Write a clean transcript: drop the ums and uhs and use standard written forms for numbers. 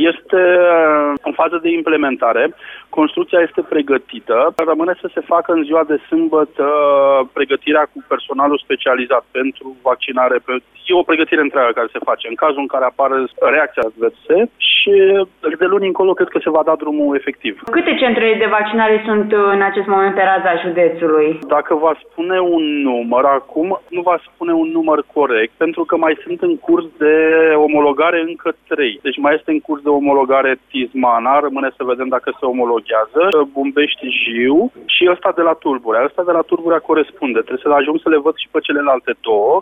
Este în fază de implementare. Construcția este pregătită. Rămâne să se facă în ziua de sâmbătă pregătirea cu personalul specializat pentru vaccinare. E o pregătire întreagă care se face în cazul în care apare reacția adverse și de luni încolo cred că se va da drumul efectiv. Câte centre de vaccinare sunt în acest moment pe raza județului? Dacă va spune un număr acum, nu va spune un număr corect, pentru că mai sunt în curs de omologare încă 3. Deci mai este în curs de omologare Tizmana, rămâne să vedem dacă se omologează, Bumbești Jiu și ăsta de la Tulburea. Ăsta de la Tulburea corespunde. Trebuie să ajung să le văd și pe celelalte două.